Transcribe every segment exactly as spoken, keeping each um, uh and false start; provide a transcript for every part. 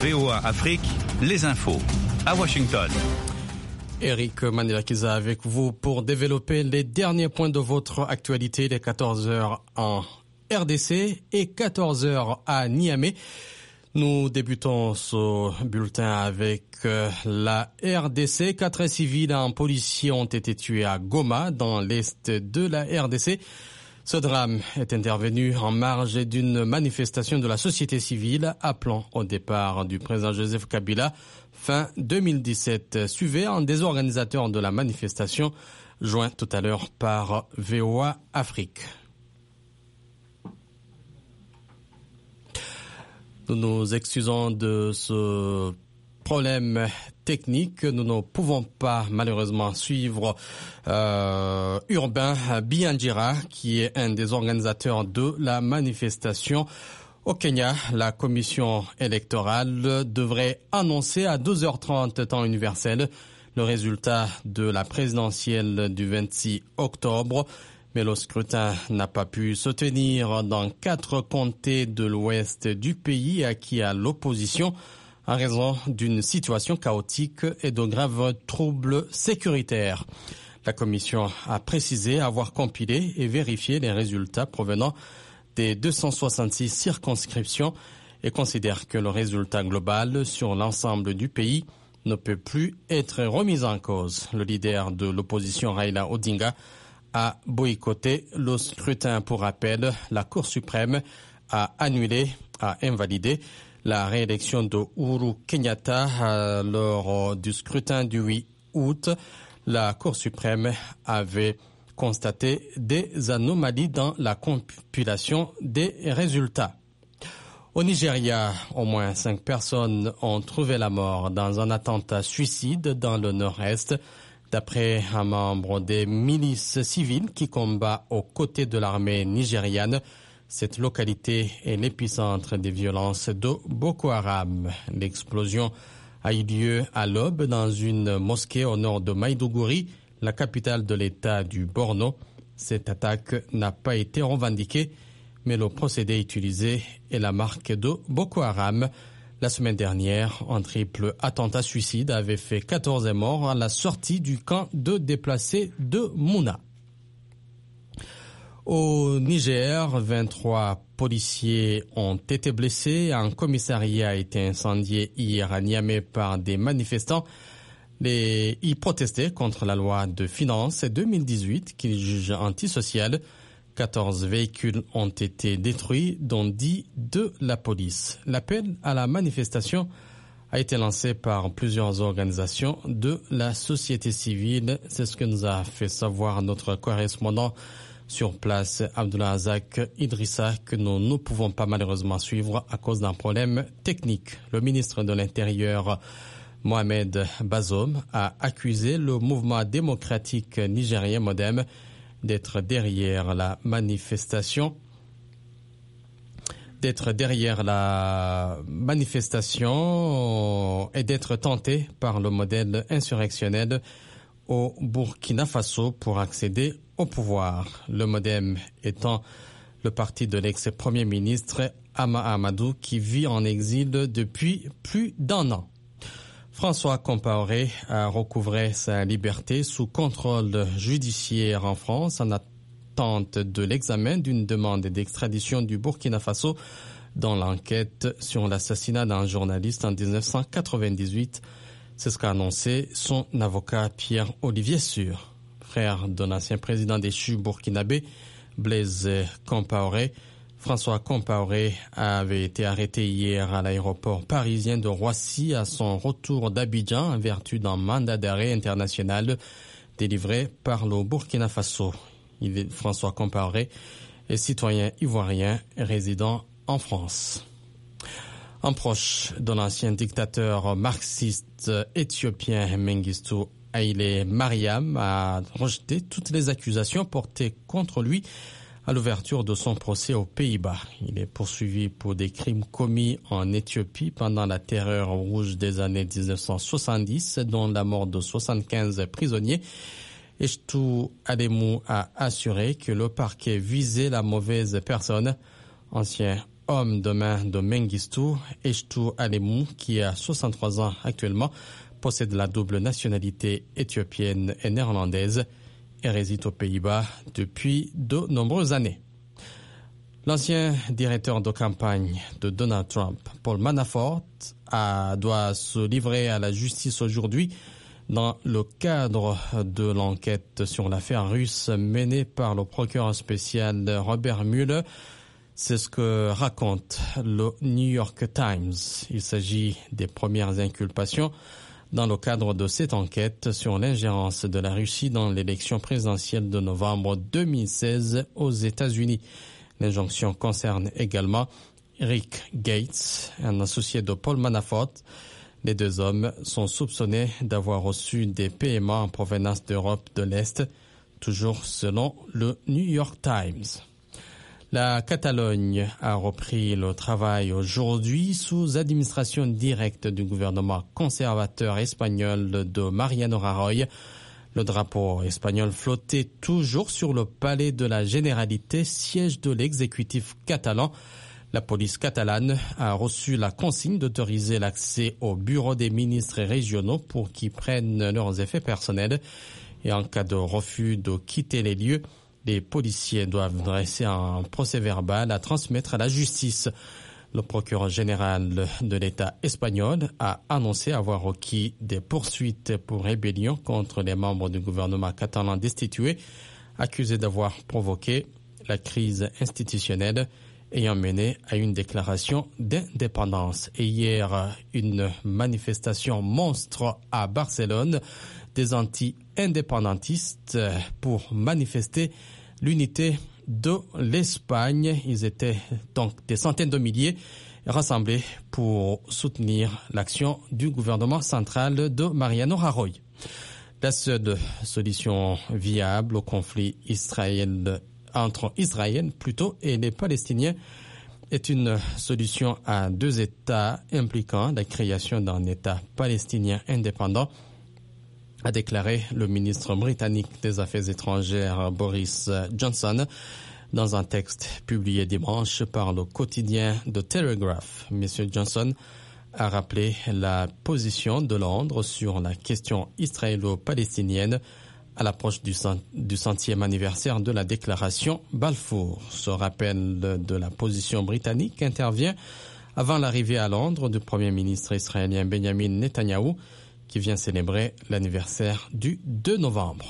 V O A Afrique, les infos à Washington. Eric Manelakiza avec vous pour développer les derniers points de votre actualité, les quatorze heures en R D C et quatorze heures à Niamey. Nous débutons ce bulletin avec euh, la R D C. Quatre civils et un policier ont été tués à Goma, dans l'est de la R D C. Ce drame est intervenu en marge d'une manifestation de la société civile appelant au départ du président Joseph Kabila fin deux mille dix-sept. Suivez un des organisateurs de la manifestation, joint tout à l'heure par V O A Afrique. Nous nous excusons de ce problème technique. Nous ne pouvons pas malheureusement suivre euh, Urbain Bianjira, qui est un des organisateurs de la manifestation. Au Kenya, la commission électorale devrait annoncer à douze heures trente temps universel le résultat de la présidentielle du vingt-six octobre. Mais le scrutin n'a pas pu se tenir dans quatre comtés de l'ouest du pays acquis à l'opposition en raison d'une situation chaotique et de graves troubles sécuritaires. La commission a précisé avoir compilé et vérifié les résultats provenant des deux cent soixante-six circonscriptions et considère que le résultat global sur l'ensemble du pays ne peut plus être remis en cause. Le leader de l'opposition, Raila Odinga, a boycotté le scrutin. Pour rappel, la Cour suprême a annulé, a invalidé la réélection de Uhuru Kenyatta lors du scrutin du huit août. La Cour suprême avait constaté des anomalies dans la compilation des résultats. Au Nigeria, au moins cinq personnes ont trouvé la mort dans un attentat suicide dans le nord-est. D'après un membre des milices civiles qui combat aux côtés de l'armée nigériane, cette localité est l'épicentre des violences de Boko Haram. L'explosion a eu lieu à l'aube dans une mosquée au nord de Maïdougouri, la capitale de l'État du Borno. Cette attaque n'a pas été revendiquée, mais le procédé utilisé est la marque de Boko Haram. La semaine dernière, un triple attentat suicide avait fait quatorze morts à la sortie du camp de déplacés de Mouna. Au Niger, vingt-trois policiers ont été blessés. Un commissariat a été incendié hier à Niamey par des manifestants. Les, ils protestaient contre la loi de finances deux mille dix-huit qu'ils jugent antisociale. quatorze véhicules ont été détruits, dont dix de la police. L'appel à la manifestation a été lancé par plusieurs organisations de la société civile. C'est ce que nous a fait savoir notre correspondant sur place, Abdullah Azak Idrissa, que nous ne pouvons pas malheureusement suivre à cause d'un problème technique. Le ministre de l'Intérieur, Mohamed Bazoum, a accusé le mouvement démocratique nigérien Modem d'être derrière la manifestation, d'être derrière la manifestation et d'être tenté par le modèle insurrectionnel au Burkina Faso pour accéder au pouvoir. Le Modem étant le parti de l'ex-premier ministre Ama Amadou qui vit en exil depuis plus d'un an. François Compaoré a recouvré sa liberté sous contrôle judiciaire en France en attente de l'examen d'une demande d'extradition du Burkina Faso dans l'enquête sur l'assassinat d'un journaliste en dix-neuf cent quatre-vingt-dix-huit. C'est ce qu'a annoncé son avocat Pierre-Olivier Sûr. Frère de l'ancien président déchu burkinabé, Blaise Compaoré, François Compaoré avait été arrêté hier à l'aéroport parisien de Roissy à son retour d'Abidjan en vertu d'un mandat d'arrêt international délivré par le Burkina Faso. Il est, François Compaoré est citoyen ivoirien résidant en France. Un proche de l'ancien dictateur marxiste éthiopien Mengistu Haïlé Mariam a rejeté toutes les accusations portées contre lui à l'ouverture de son procès aux Pays-Bas. Il est poursuivi pour des crimes commis en Éthiopie pendant la terreur rouge des années dix-neuf cent soixante-dix, dont la mort de soixante-quinze prisonniers. Eshtu Ademou a assuré que le parquet visait la mauvaise personne. Ancien homme de main de Mengistu, Eshtu Alemu, qui a soixante-trois ans actuellement, possède la double nationalité éthiopienne et néerlandaise et réside aux Pays-Bas depuis de nombreuses années. L'ancien directeur de campagne de Donald Trump, Paul Manafort, a, doit se livrer à la justice aujourd'hui dans le cadre de l'enquête sur l'affaire russe menée par le procureur spécial Robert Mueller. C'est ce que raconte le New York Times. Il s'agit des premières inculpations dans le cadre de cette enquête sur l'ingérence de la Russie dans l'élection présidentielle de novembre deux mille seize aux États-Unis. L'injonction concerne également Rick Gates, un associé de Paul Manafort. Les deux hommes sont soupçonnés d'avoir reçu des paiements en provenance d'Europe de l'Est, toujours selon le New York Times. La Catalogne a repris le travail aujourd'hui sous administration directe du gouvernement conservateur espagnol de Mariano Rajoy. Le drapeau espagnol flottait toujours sur le palais de la Généralité, siège de l'exécutif catalan. La police catalane a reçu la consigne d'autoriser l'accès au bureau des ministres régionaux pour qu'ils prennent leurs effets personnels. Et en cas de refus de quitter les lieux, les policiers doivent dresser un procès-verbal à transmettre à la justice. Le procureur général de l'État espagnol a annoncé avoir requis des poursuites pour rébellion contre les membres du gouvernement catalan destitués, accusés d'avoir provoqué la crise institutionnelle ayant mené à une déclaration d'indépendance. Et hier, une manifestation monstre à Barcelone des anti-indépendantistes pour manifester l'unité de l'Espagne. Ils étaient donc des centaines de milliers rassemblés pour soutenir l'action du gouvernement central de Mariano Rajoy. La seule solution viable au conflit Israël, entre Israël plutôt et les Palestiniens est une solution à deux États impliquant la création d'un État palestinien indépendant, a déclaré le ministre britannique des Affaires étrangères Boris Johnson dans un texte publié dimanche par le quotidien The Telegraph. Monsieur Johnson a rappelé la position de Londres sur la question israélo-palestinienne à l'approche du, cent, du centième anniversaire de la déclaration Balfour. Ce rappel de, de la position britannique intervient avant l'arrivée à Londres du Premier ministre israélien Benjamin Netanyahou, qui vient célébrer l'anniversaire du deux novembre.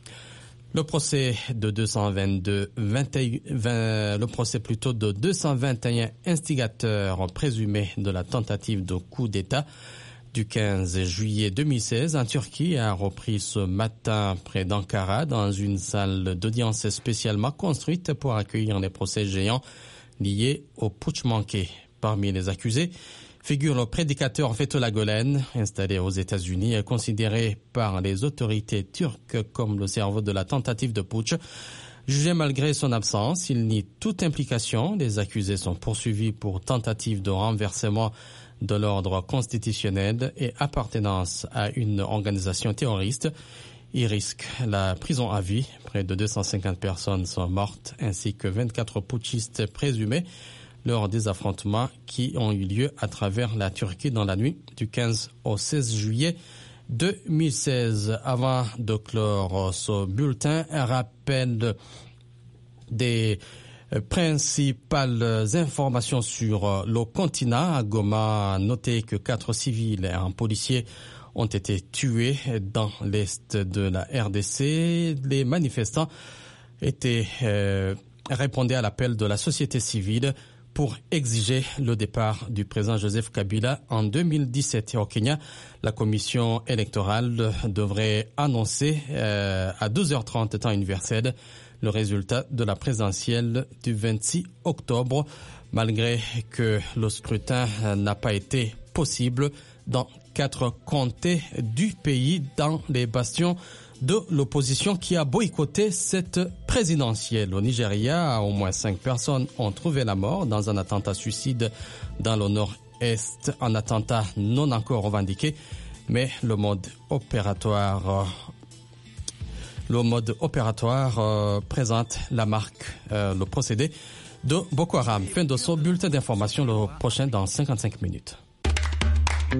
Le procès de deux cent vingt-deux, vingt et un, vingt, le procès plutôt de deux cent vingt et un instigateurs présumés de la tentative de coup d'État du quinze juillet deux mille seize en Turquie a repris ce matin près d'Ankara dans une salle d'audience spécialement construite pour accueillir les procès géants liés au putsch manqué. Parmi les accusés figure le prédicateur Fethullah Gülen, installé aux États-Unis et considéré par les autorités turques comme le cerveau de la tentative de putsch. Jugé malgré son absence, il nie toute implication. Les accusés sont poursuivis pour tentative de renversement de l'ordre constitutionnel et appartenance à une organisation terroriste. Ils risquent la prison à vie. Près de deux cent cinquante personnes sont mortes ainsi que vingt-quatre putschistes présumés lors des affrontements qui ont eu lieu à travers la Turquie dans la nuit du quinze au seize juillet deux mille seize. Avant de clore ce bulletin, un rappel des principales informations sur le continent. À Goma, notez que quatre civils et un policier ont été tués dans l'est de la R D C. Les manifestants étaient euh, répondaient à l'appel de la société civile pour exiger le départ du président Joseph Kabila en deux mille dix-sept. Et au Kenya, la commission électorale devrait annoncer euh, à douze heures trente temps universel le résultat de la présidentielle du vingt-six octobre, malgré que le scrutin n'a pas été possible dans quatre comtés du pays, dans les bastions de l'opposition qui a boycotté cette présidentielle. Au Nigeria, au moins cinq personnes ont trouvé la mort dans un attentat suicide dans le nord-est, un attentat non encore revendiqué, mais le mode opératoire, le mode opératoire euh, présente la marque, euh, le procédé de Boko Haram. Fin de ce bulletin d'information, le prochain dans cinquante-cinq minutes.